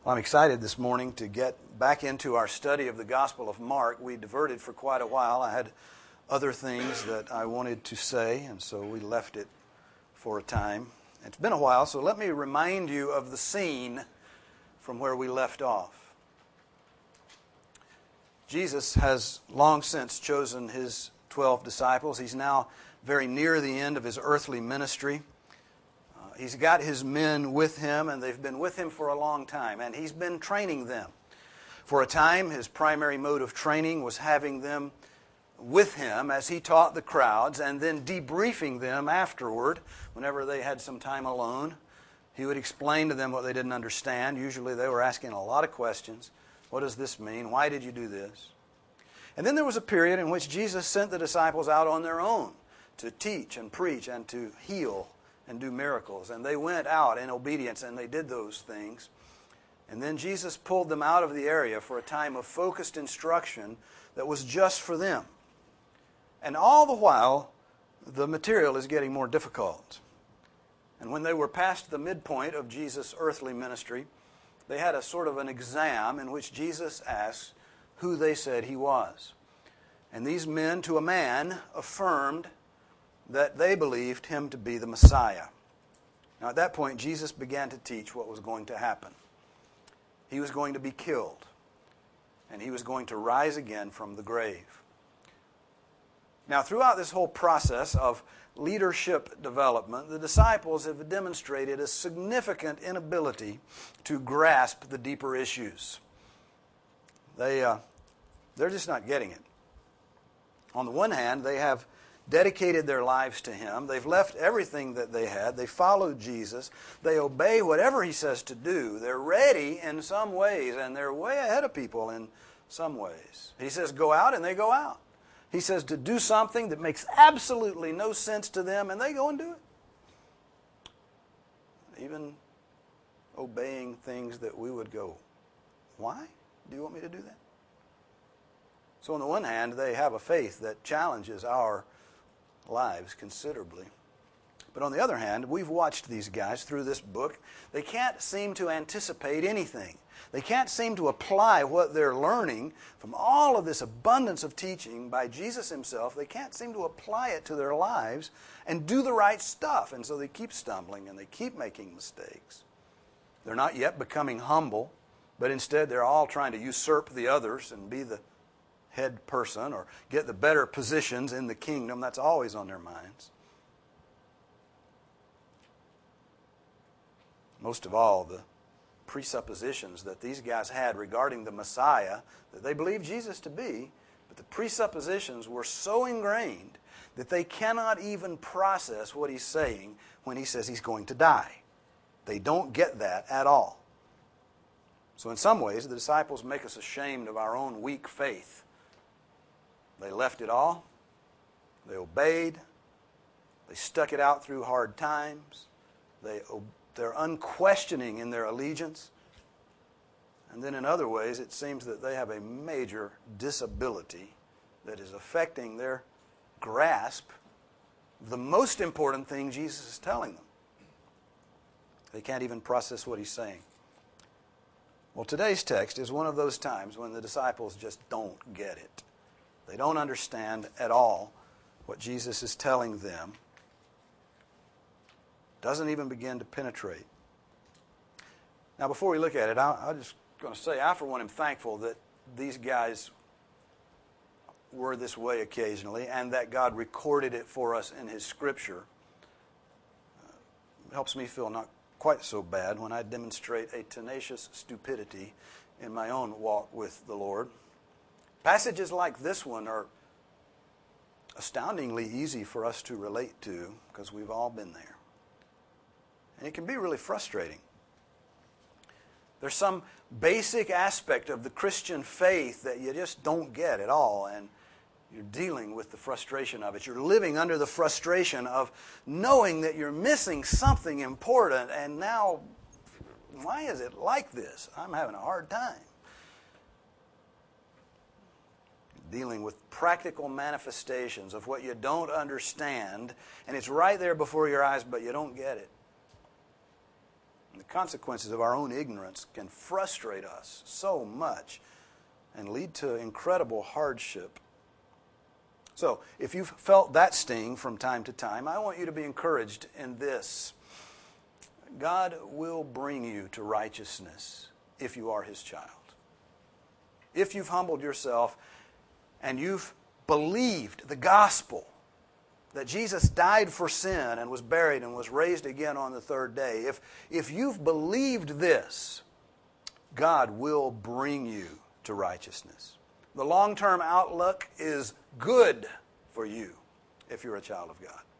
Well, I'm excited this morning to get back into our study of the Gospel of Mark. We diverted for quite a while. I had other things that I wanted to say, and so we left it for a time. It's been a while, so let me remind you of the scene from where we left off. Jesus has long since chosen his 12 disciples. He's now very near the end of his earthly ministry. He's got his men with him, and they've been with him for a long time, and he's been training them. For a time, his primary mode of training was having them with him as he taught the crowds, and then debriefing them afterward whenever they had some time alone. He would explain to them what they didn't understand. Usually they were asking a lot of questions. What does this mean? Why did you do this? And then there was a period in which Jesus sent the disciples out on their own to teach and preach and to heal and do miracles. And they went out in obedience and they did those things. And then Jesus pulled them out of the area for a time of focused instruction that was just for them. And all the while, the material is getting more difficult. And when they were past the midpoint of Jesus' earthly ministry, they had a sort of an exam in which Jesus asked who they said he was. And these men, to a man, affirmed that they believed him to be the Messiah. Now at that point, Jesus began to teach what was going to happen. He was going to be killed, and he was going to rise again from the grave. Now throughout this whole process of leadership development, the disciples have demonstrated a significant inability to grasp the deeper issues. They're just not getting it. On the one hand, they have dedicated their lives to him. They've left everything that they had. They follow Jesus. They obey whatever he says to do. They're ready in some ways, and they're way ahead of people in some ways. He says go out, and they go out. He says to do something that makes absolutely no sense to them, and they go and do it. Even obeying things that we would go, why do you want me to do that? So on the one hand, they have a faith that challenges our lives considerably. But on the other hand, we've watched these guys through this book. They can't seem to anticipate anything. They can't seem to apply what they're learning from all of this abundance of teaching by Jesus himself. They can't seem to apply it to their lives and do the right stuff. And so they keep stumbling and they keep making mistakes. They're not yet becoming humble, but instead they're all trying to usurp the others and be the head person or get the better positions in the kingdom. That's always on their minds. Most of all, the presuppositions that these guys had regarding the Messiah that they believed Jesus to be, but the presuppositions were so ingrained that they cannot even process what he's saying when he says he's going to die. They don't get that at all. So in some ways, the disciples make us ashamed of our own weak faith. They left it all. They obeyed. They stuck it out through hard times. They're unquestioning in their allegiance. And then in other ways, it seems that they have a major disability that is affecting their grasp of the most important thing Jesus is telling them. They can't even process what he's saying. Well, today's text is one of those times when the disciples just don't get it. They don't understand at all what Jesus is telling them. Doesn't even begin to penetrate. Now, before we look at it, I'm just going to say, I for one am thankful that these guys were this way occasionally and that God recorded it for us in his Scripture. It helps me feel not quite so bad when I demonstrate a tenacious stupidity in my own walk with the Lord. Passages like this one are astoundingly easy for us to relate to because we've all been there. And it can be really frustrating. There's some basic aspect of the Christian faith that you just don't get at all, and you're dealing with the frustration of it. You're living under the frustration of knowing that you're missing something important, and now, why is it like this? I'm having a hard time. Dealing with practical manifestations of what you don't understand, and it's right there before your eyes, but you don't get it. The consequences of our own ignorance can frustrate us so much and lead to incredible hardship. So, if you've felt that sting from time to time, I want you to be encouraged in this. God will bring you to righteousness if you are His child. If you've humbled yourself and you've believed the gospel, that Jesus died for sin and was buried and was raised again on the third day, if you've believed this, God will bring you to righteousness. The long-term outlook is good for you if you're a child of God.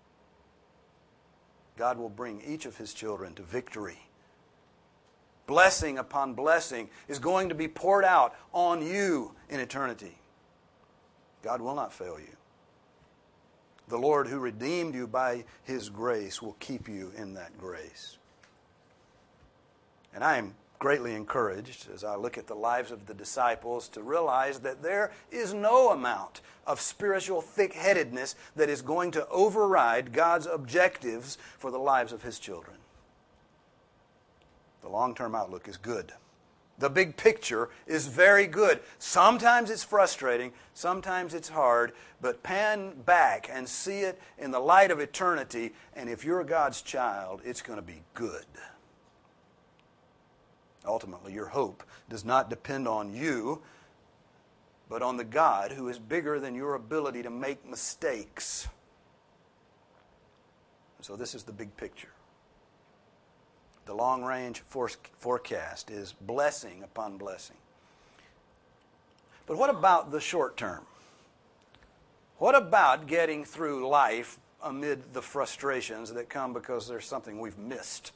God will bring each of His children to victory. Blessing upon blessing is going to be poured out on you in eternity. God will not fail you. The Lord who redeemed you by His grace will keep you in that grace. And I am greatly encouraged as I look at the lives of the disciples to realize that there is no amount of spiritual thick-headedness that is going to override God's objectives for the lives of His children. The long-term outlook is good. The big picture is very good. Sometimes it's frustrating, sometimes it's hard, but pan back and see it in the light of eternity, and if you're God's child, it's going to be good. Ultimately, your hope does not depend on you, but on the God who is bigger than your ability to make mistakes. So this is the big picture. The long-range forecast is blessing upon blessing. But what about the short term? What about getting through life amid the frustrations that come because there's something we've missed?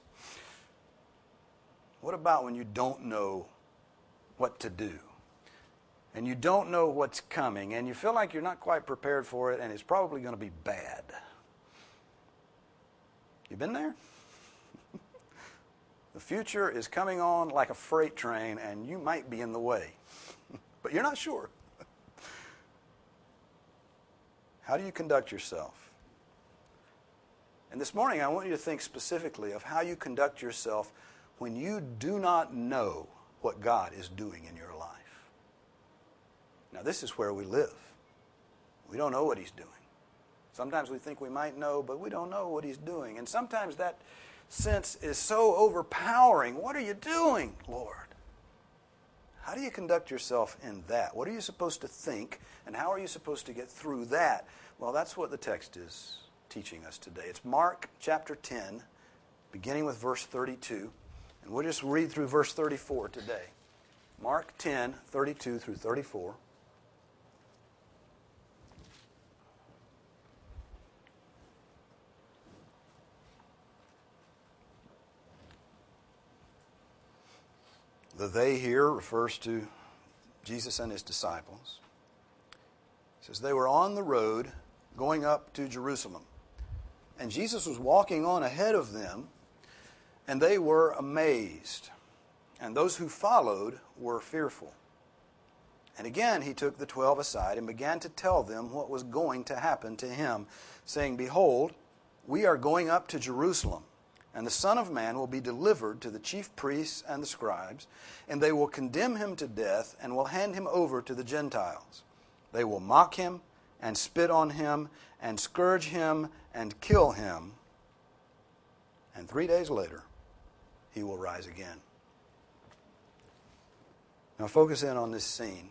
What about when you don't know what to do? And you don't know what's coming, and you feel like you're not quite prepared for it, and it's probably going to be bad. You been there? The future is coming on like a freight train, and you might be in the way. But you're not sure. How do you conduct yourself? And this morning, I want you to think specifically of how you conduct yourself when you do not know what God is doing in your life. Now, this is where we live. We don't know what He's doing. Sometimes we think we might know, but we don't know what He's doing. And sometimes that sense is so overpowering. What are you doing, Lord? How do you conduct yourself in that? What are you supposed to think, and how are you supposed to get through that? Well, that's what the text is teaching us today. It's Mark chapter 10, beginning with verse 32. And we'll just read through verse 34 today. Mark 10, 32 through 34. The they here refers to Jesus and His disciples. It says, they were on the road going up to Jerusalem. And Jesus was walking on ahead of them, and they were amazed. And those who followed were fearful. And again He took the 12 aside and began to tell them what was going to happen to Him, saying, behold, we are going up to Jerusalem, and the Son of Man will be delivered to the chief priests and the scribes, and they will condemn Him to death and will hand Him over to the Gentiles. They will mock Him and spit on Him and scourge Him and kill Him. And 3 days later, He will rise again. Now focus in on this scene.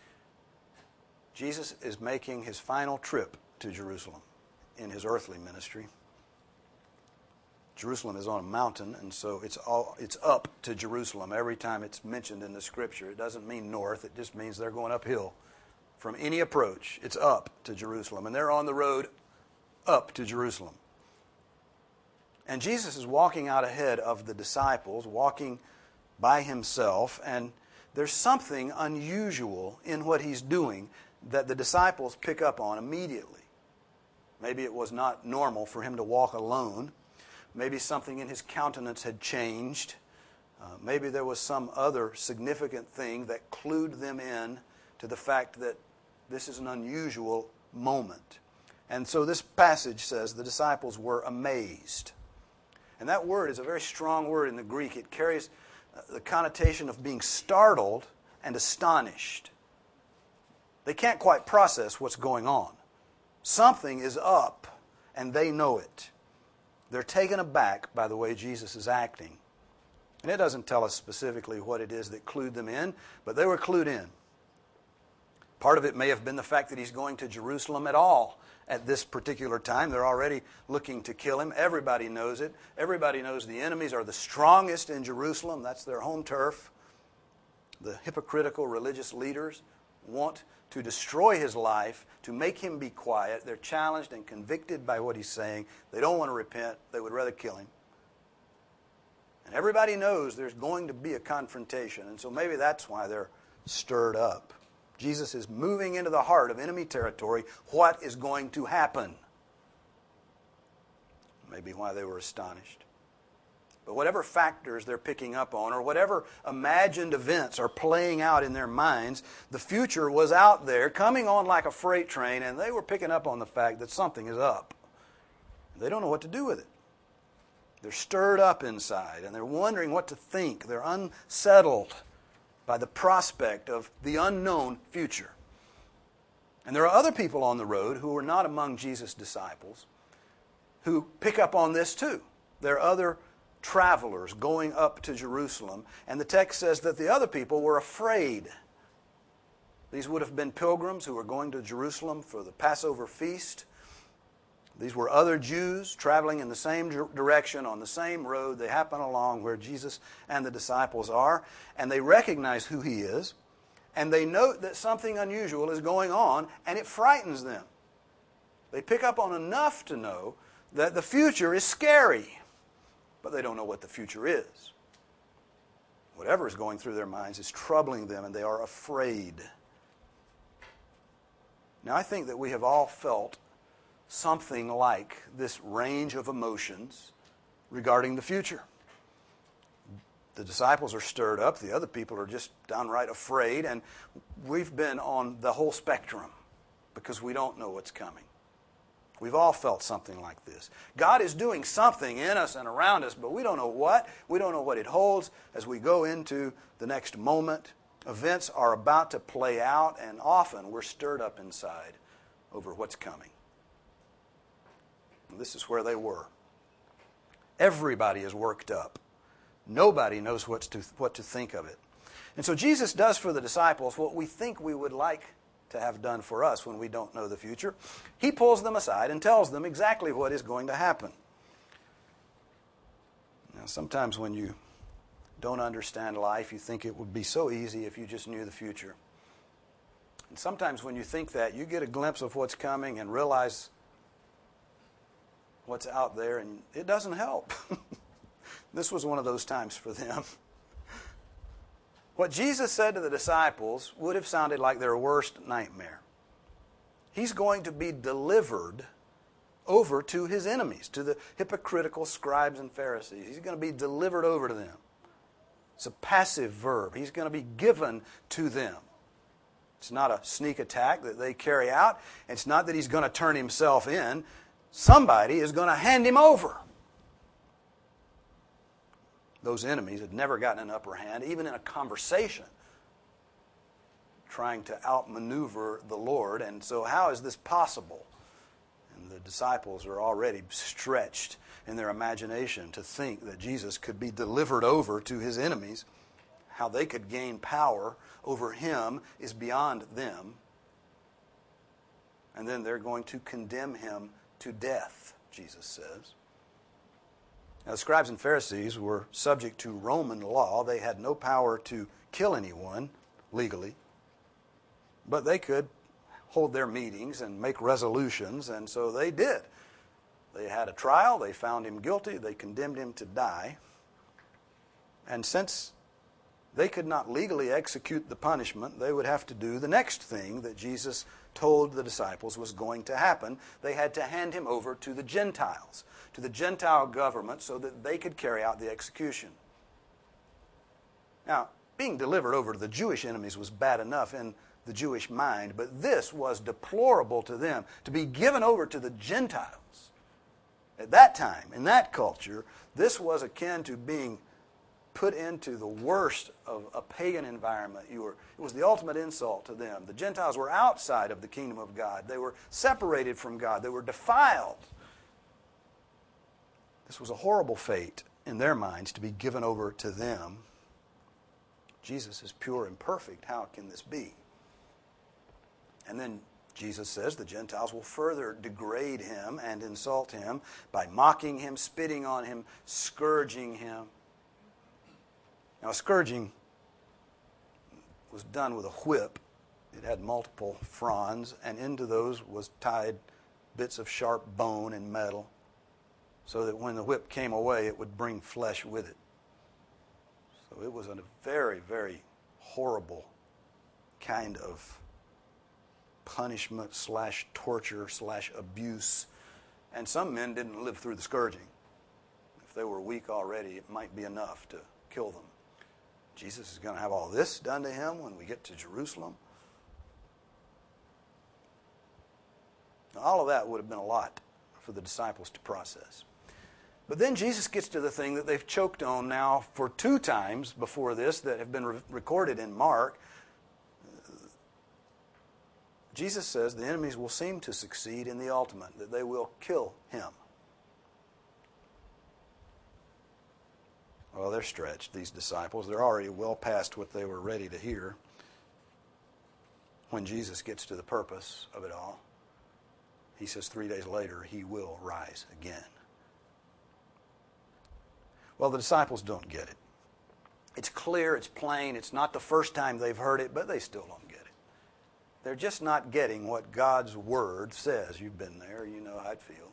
Jesus is making His final trip to Jerusalem in His earthly ministry. Jerusalem is on a mountain, and so it's up to Jerusalem every time it's mentioned in the Scripture. It doesn't mean north. It just means they're going uphill. From any approach, it's up to Jerusalem. And they're on the road up to Jerusalem. And Jesus is walking out ahead of the disciples, walking by Himself, and there's something unusual in what He's doing that the disciples pick up on immediately. Maybe it was not normal for Him to walk alone. Maybe something in His countenance had changed. Maybe there was some other significant thing that clued them in to the fact that this is an unusual moment. And so this passage says the disciples were amazed. And that word is a very strong word in the Greek. It carries the connotation of being startled and astonished. They can't quite process what's going on. Something is up, and they know it. They're taken aback by the way Jesus is acting. And it doesn't tell us specifically what it is that clued them in, but they were clued in. Part of it may have been the fact that he's going to Jerusalem at all at this particular time. They're already looking to kill him. Everybody knows it. Everybody knows the enemies are the strongest in Jerusalem. That's their home turf. The hypocritical religious leaders want to destroy his life, to make him be quiet. They're challenged and convicted by what he's saying. They don't want to repent. They would rather kill him. And everybody knows there's going to be a confrontation, and so maybe that's why they're stirred up. Jesus is moving into the heart of enemy territory. What is going to happen? Maybe why they were astonished. But whatever factors they're picking up on, or whatever imagined events are playing out in their minds, the future was out there, coming on like a freight train, and they were picking up on the fact that something is up. They don't know what to do with it. They're stirred up inside, and they're wondering what to think. They're unsettled by the prospect of the unknown future. And there are other people on the road who are not among Jesus' disciples who pick up on this too. There are other travelers going up to Jerusalem, and the text says that the other people were afraid. These would have been pilgrims who were going to Jerusalem for the Passover feast. These were other Jews traveling in the same direction on the same road. They happen along where Jesus and the disciples are, and they recognize who he is, and they note that something unusual is going on, and it frightens them. They pick up on enough to know that the future is scary, but they don't know what the future is. Whatever is going through their minds is troubling them, and they are afraid. Now, I think that we have all felt something like this range of emotions regarding the future. The disciples are stirred up. The other people are just downright afraid. And we've been on the whole spectrum because we don't know what's coming. We've all felt something like this. God is doing something in us and around us, but we don't know what. We don't know what it holds as we go into the next moment. Events are about to play out, and often we're stirred up inside over what's coming. This is where they were. Everybody is worked up. Nobody knows what to think of it. And so Jesus does for the disciples what we think we would like to have done for us when we don't know the future. He pulls them aside and tells them exactly what is going to happen. Now, sometimes when you don't understand life, you think it would be so easy if you just knew the future. And sometimes when you think that, you get a glimpse of what's coming and realize what's out there, and it doesn't help. This was one of those times for them. What Jesus said to the disciples would have sounded like their worst nightmare. He's going to be delivered over to his enemies, to the hypocritical scribes and Pharisees. He's going to be delivered over to them. It's a passive verb. He's going to be given to them. It's not a sneak attack that they carry out. It's not that he's going to turn himself in. Somebody is going to hand him over. Those enemies had never gotten an upper hand, even in a conversation, trying to outmaneuver the Lord. And so how is this possible? And the disciples are already stretched in their imagination to think that Jesus could be delivered over to his enemies. How they could gain power over him is beyond them. And then they're going to condemn him to death, Jesus says. Now, the scribes and Pharisees were subject to Roman law. They had no power to kill anyone legally, but they could hold their meetings and make resolutions, and so they did. They had a trial. They found him guilty. They condemned him to die. And since they could not legally execute the punishment, they would have to do the next thing that Jesus told the disciples was going to happen. They had to hand him over to the Gentiles, to the Gentile government, so that they could carry out the execution. Now, being delivered over to the Jewish enemies was bad enough in the Jewish mind, but this was deplorable to them, to be given over to the Gentiles. At that time, in that culture, this was akin to being put into the worst of a pagan environment. It was the ultimate insult to them. The Gentiles were outside of the kingdom of God. They were separated from God. They were defiled. This was a horrible fate in their minds to be given over to them. Jesus is pure and perfect. How can this be? And then Jesus says the Gentiles will further degrade him and insult him by mocking him, spitting on him, scourging him. Now, scourging was done with a whip. It had multiple fronds, and into those was tied bits of sharp bone and metal, so that when the whip came away, it would bring flesh with it. So it was a very, very horrible kind of punishment / torture / abuse. And some men didn't live through the scourging. If they were weak already, it might be enough to kill them. Jesus is going to have all this done to him when we get to Jerusalem. Now, all of that would have been a lot for the disciples to process. But then Jesus gets to the thing that they've choked on now for 2 times before this that have been recorded in Mark. Jesus says the enemies will seem to succeed in the ultimate, that they will kill him. Well, they're stretched, these disciples. They're already well past what they were ready to hear when Jesus gets to the purpose of it all. He says 3 days later, he will rise again. Well, the disciples don't get it. It's clear, it's plain, it's not the first time they've heard it, but they still don't get it. They're just not getting what God's Word says. You've been there, you know how it feels.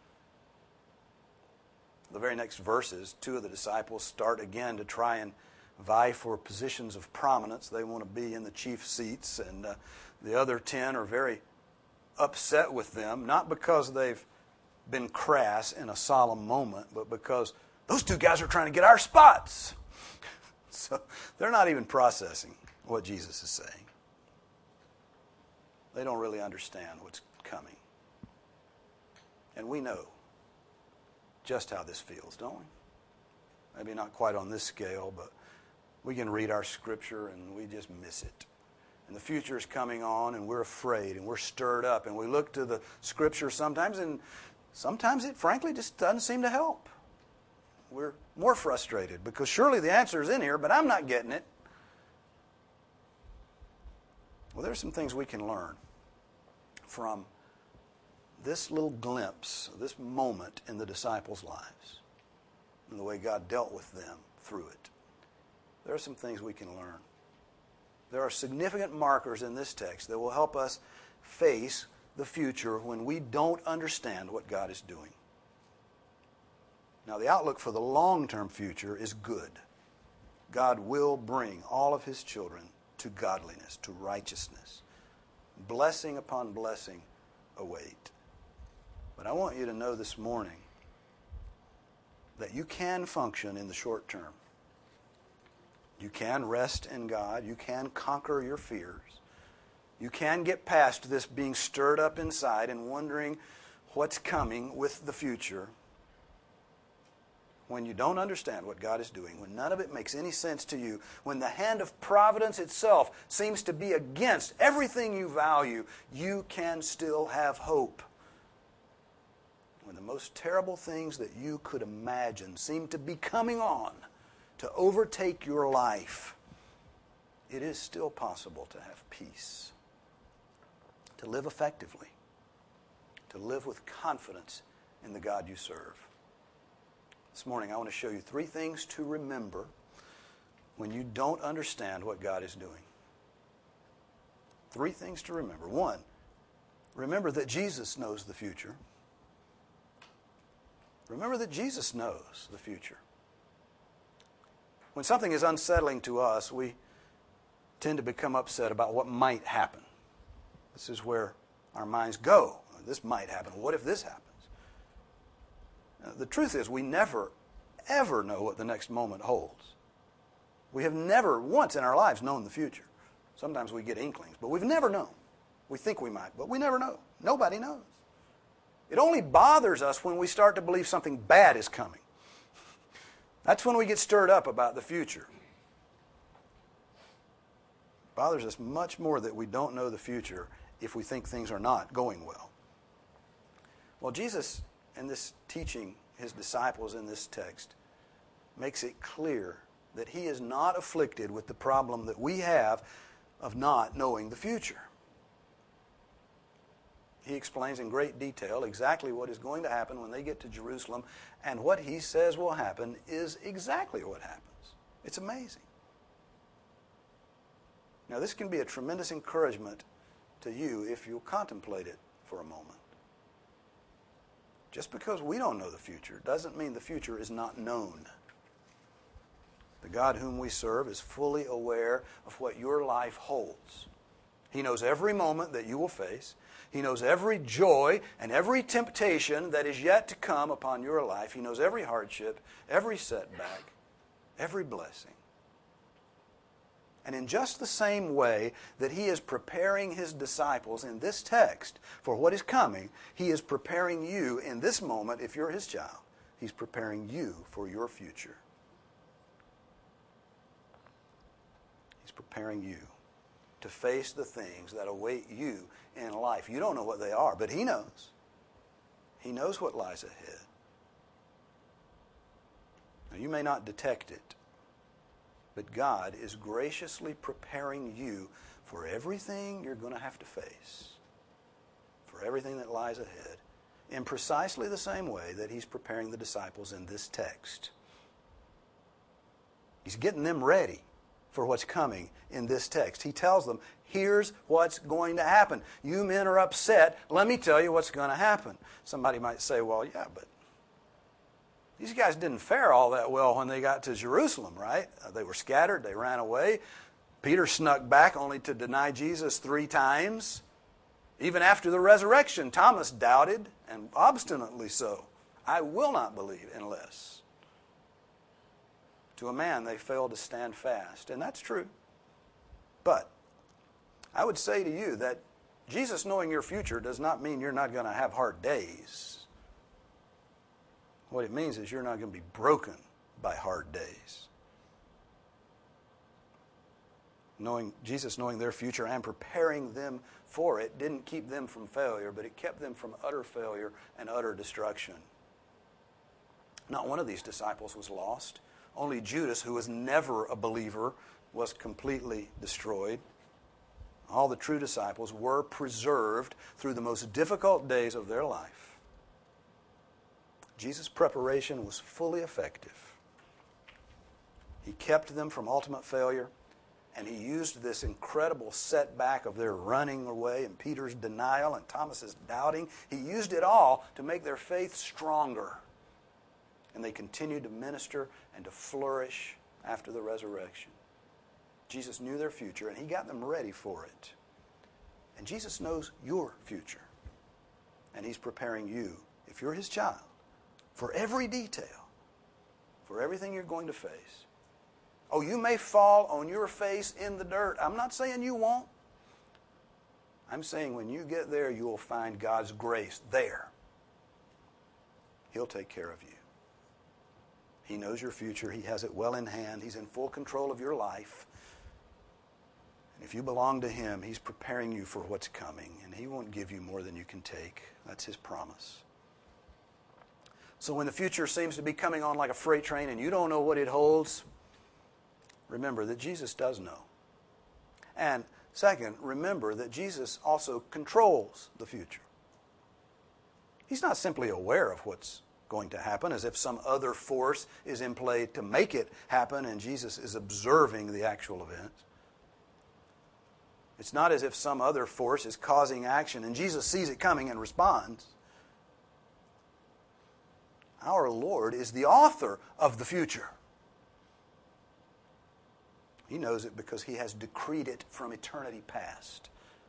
The very next verses, 2 of the disciples start again to try and vie for positions of prominence. They want to be in the chief seats, and the other 10 are very upset with them, not because they've been crass in a solemn moment, but because those 2 guys are trying to get our spots. So they're not even processing what Jesus is saying. They don't really understand what's coming. And we know just how this feels, don't we? Maybe not quite on this scale, but we can read our scripture and we just miss it. And the future is coming on and we're afraid and we're stirred up and we look to the scripture sometimes and sometimes it frankly just doesn't seem to help. We're more frustrated because surely the answer is in here, but I'm not getting it. Well, there's some things we can learn from this little glimpse, this moment in the disciples' lives, and the way God dealt with them through it. There are some things we can learn. There are significant markers in this text that will help us face the future when we don't understand what God is doing. Now, the outlook for the long-term future is good. God will bring all of his children to godliness, to righteousness. Blessing upon blessing await. But I want you to know this morning that you can function in the short term. You can rest in God. You can conquer your fears. You can get past this being stirred up inside and wondering what's coming with the future. When you don't understand what God is doing, when none of it makes any sense to you, when the hand of providence itself seems to be against everything you value, you can still have hope. When the most terrible things that you could imagine seem to be coming on to overtake your life, it is still possible to have peace, to live effectively, to live with confidence in the God you serve. This morning I want to show you 3 things to remember when you don't understand what God is doing. 3 things to remember. 1, remember that Jesus knows the future. Remember that Jesus knows the future. When something is unsettling to us, we tend to become upset about what might happen. This is where our minds go. This might happen. What if this happens? The truth is, we never, ever know what the next moment holds. We have never once in our lives known the future. Sometimes we get inklings, but we've never known. We think we might, but we never know. Nobody knows. It only bothers us when we start to believe something bad is coming. That's when we get stirred up about the future. It bothers us much more that we don't know the future if we think things are not going well. Well, Jesus, in this teaching his disciples in this text, makes it clear that he is not afflicted with the problem that we have of not knowing the future. He explains in great detail exactly what is going to happen when they get to Jerusalem, and what he says will happen is exactly what happens. It's amazing. Now, this can be a tremendous encouragement to you if you'll contemplate it for a moment. Just because we don't know the future doesn't mean the future is not known. The God whom we serve is fully aware of what your life holds. He knows every moment that you will face. He knows every joy and every temptation that is yet to come upon your life. He knows every hardship, every setback, every blessing. And in just the same way that he is preparing his disciples in this text for what is coming, he is preparing you in this moment, if you're his child. He's preparing you for your future. He's preparing you to face the things that await you in life. You don't know what they are, but he knows. He knows what lies ahead. Now, you may not detect it, but God is graciously preparing you for everything you're going to have to face, for everything that lies ahead, in precisely the same way that he's preparing the disciples in this text. He's getting them ready for what's coming in this text. He tells them, here's what's going to happen. You men are upset. Let me tell you what's going to happen. Somebody might say, well, yeah, but these guys didn't fare all that well when they got to Jerusalem, right? They were scattered. They ran away. Peter snuck back only to deny Jesus 3 times. Even after the resurrection, Thomas doubted, and obstinately so. I will not believe unless. To a man, they failed to stand fast. And that's true. But I would say to you that Jesus knowing your future does not mean you're not going to have hard days. What it means is you're not going to be broken by hard days. Jesus knowing their future and preparing them for it didn't keep them from failure, but it kept them from utter failure and utter destruction. Not one of these disciples was lost. Only Judas, who was never a believer, was completely destroyed. All the true disciples were preserved through the most difficult days of their life. Jesus' preparation was fully effective. He kept them from ultimate failure, and he used this incredible setback of their running away and Peter's denial and Thomas's doubting. He used it all to make their faith stronger. And they continued to minister and to flourish after the resurrection. Jesus knew their future, and he got them ready for it. And Jesus knows your future. And he's preparing you, if you're his child, for every detail, for everything you're going to face. Oh, you may fall on your face in the dirt. I'm not saying you won't. I'm saying when you get there, you will find God's grace there. He'll take care of you. He knows your future. He has it well in hand. He's in full control of your life. And if you belong to him, he's preparing you for what's coming, and he won't give you more than you can take. That's his promise. So when the future seems to be coming on like a freight train and you don't know what it holds, remember that Jesus does know. And second, remember that Jesus also controls the future. He's not simply aware of what's going to happen as if some other force is in play to make it happen and Jesus is observing the actual event. It's not as if some other force is causing action and Jesus sees it coming and responds. Our Lord is the author of the future. He knows it because he has decreed it from eternity past.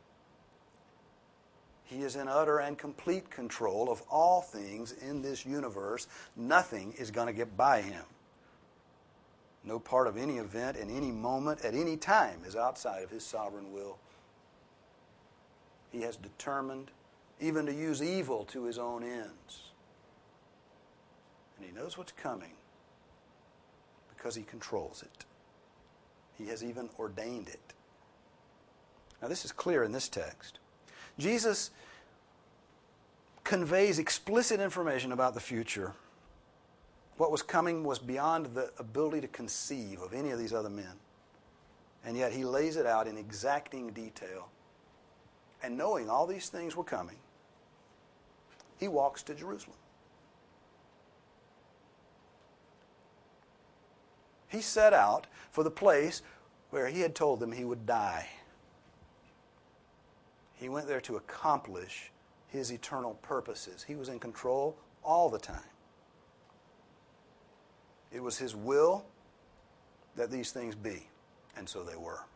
He is in utter and complete control of all things in this universe. Nothing is going to get by him. No part of any event, in any moment, at any time is outside of his sovereign will. He has determined even to use evil to his own ends. And he knows what's coming because he controls it. He has even ordained it. Now, this is clear in this text. Jesus conveys explicit information about the future. What was coming was beyond the ability to conceive of any of these other men. And yet he lays it out in exacting detail. And knowing all these things were coming, he walks to Jerusalem. He set out for the place where he had told them he would die. He went there to accomplish his eternal purposes. He was in control all the time. It was his will that these things be, and so they were.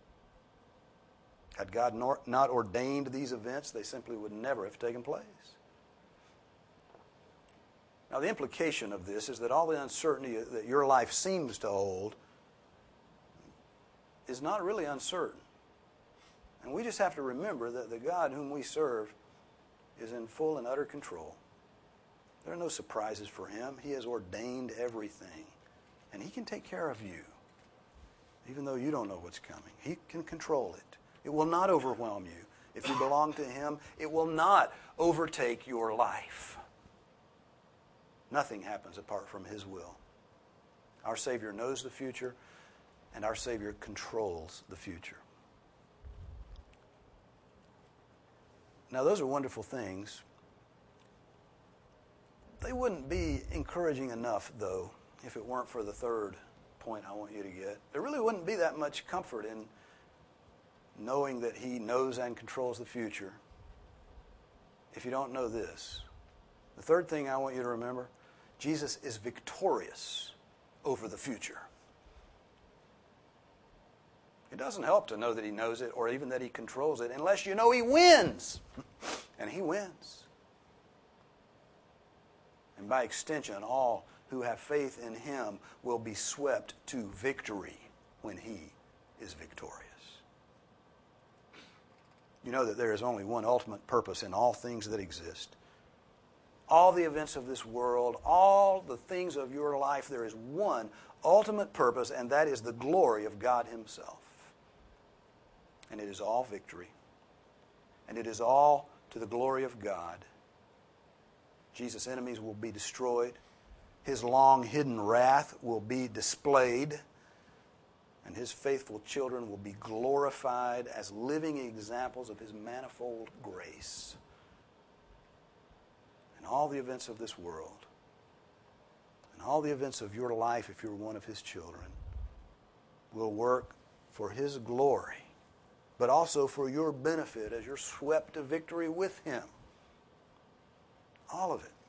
Had God not ordained these events, they simply would never have taken place. Now, the implication of this is that all the uncertainty that your life seems to hold is not really uncertain. And we just have to remember that the God whom we serve is in full and utter control. There are no surprises for him. He has ordained everything. And he can take care of you, even though you don't know what's coming. He can control it. It will not overwhelm you. If you belong to him, it will not overtake your life. Nothing happens apart from his will. Our Savior knows the future, and our Savior controls the future. Now, those are wonderful things. They wouldn't be encouraging enough, though, if it weren't for the third point I want you to get. There really wouldn't be that much comfort in knowing that he knows and controls the future if you don't know this. The third thing I want you to remember, Jesus is victorious over the future. It doesn't help to know that he knows it or even that he controls it unless you know he wins. And he wins. And by extension, all who have faith in him will be swept to victory when he is victorious. You know that there is only one ultimate purpose in all things that exist. All the events of this world, all the things of your life, there is one ultimate purpose, and that is the glory of God himself. And it is all victory. And it is all to the glory of God. Jesus' enemies will be destroyed. His long hidden wrath will be displayed. And his faithful children will be glorified as living examples of his manifold grace. And all the events of this world, and all the events of your life, if you're one of his children, will work for his glory, but also for your benefit as you're swept to victory with him. All of it.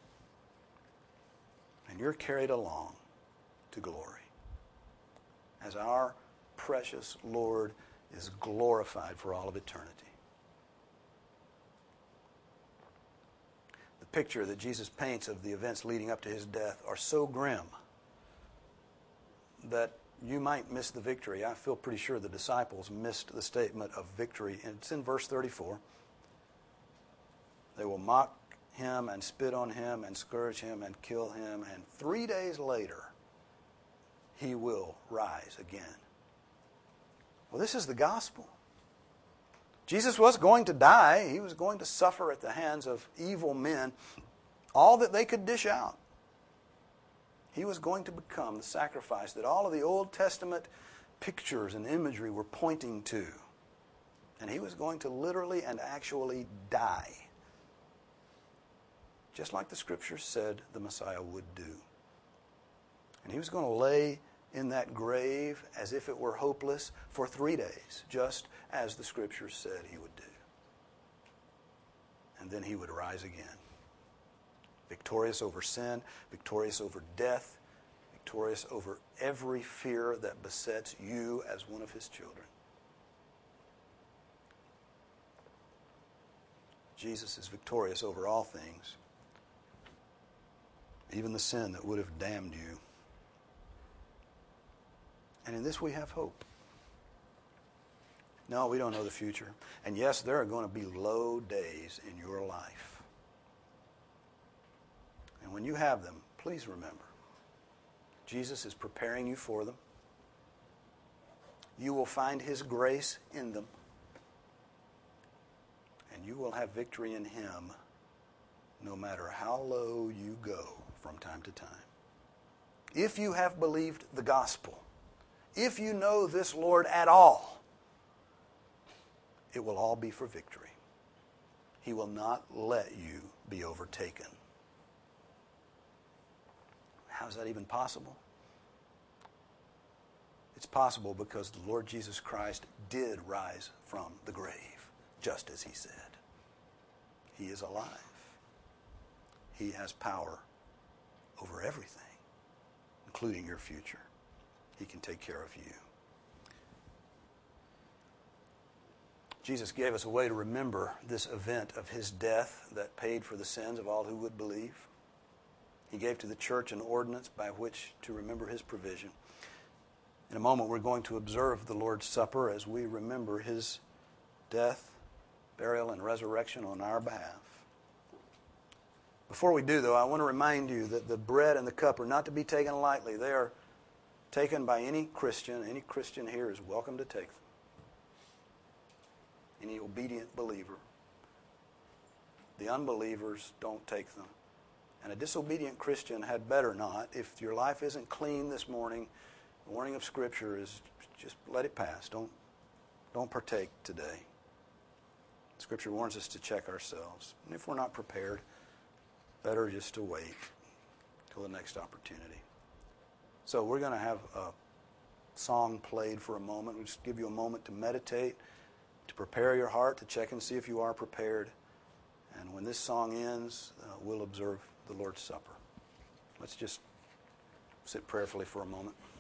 And you're carried along to glory as our precious Lord is glorified for all of eternity. The picture that Jesus paints of the events leading up to his death are so grim that you might miss the victory. I feel pretty sure the disciples missed the statement of victory. And it's in verse 34. They will mock him and spit on him and scourge him and kill him. And 3 days later, he will rise again. Well, this is the gospel. Jesus was going to die. He was going to suffer at the hands of evil men all that they could dish out. He was going to become the sacrifice that all of the Old Testament pictures and imagery were pointing to. And he was going to literally and actually die. Just like the Scriptures said the Messiah would do. And he was going to lay in that grave as if it were hopeless for 3 days, just as the Scriptures said he would do. And then he would rise again. Victorious over sin, victorious over death, victorious over every fear that besets you as one of his children. Jesus is victorious over all things, even the sin that would have damned you. And in this we have hope. No, we don't know the future. And yes, there are going to be low days in your life. And when you have them, please remember, Jesus is preparing you for them. You will find His grace in them. And you will have victory in Him no matter how low you go from time to time. If you have believed the gospel, if you know this Lord at all, it will all be for victory. He will not let you be overtaken. How is that even possible? It's possible because the Lord Jesus Christ did rise from the grave, just as He said. He is alive. He has power over everything, including your future. He can take care of you. Jesus gave us a way to remember this event of His death that paid for the sins of all who would believe. He gave to the church an ordinance by which to remember His provision. In a moment, we're going to observe the Lord's Supper as we remember His death, burial, and resurrection on our behalf. Before we do, though, I want to remind you that the bread and the cup are not to be taken lightly. They are taken by any Christian. Any Christian here is welcome to take them. Any obedient believer. The unbelievers don't take them. And a disobedient Christian had better not. If your life isn't clean this morning, the warning of Scripture is just let it pass. Don't partake today. Scripture warns us to check ourselves. And if we're not prepared, better just to wait till the next opportunity. So we're going to have a song played for a moment. We'll just give you a moment to meditate, to prepare your heart, to check and see if you are prepared. And when this song ends, we'll observe the Lord's Supper. Let's just sit prayerfully for a moment.